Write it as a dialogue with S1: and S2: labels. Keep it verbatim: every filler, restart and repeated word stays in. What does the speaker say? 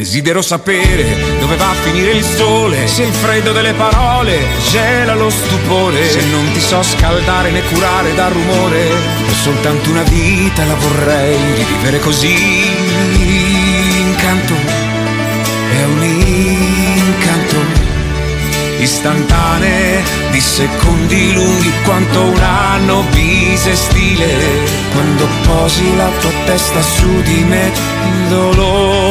S1: Desidero sapere dove va a finire il sole, se il freddo delle parole gela lo stupore, se non ti so scaldare né curare dal rumore. Ho soltanto una vita, la vorrei rivivere così. Incanto è un incanto, istantanee di secondi lunghi quanto un anno bisestile. Quando posi la tua testa su di me il dolore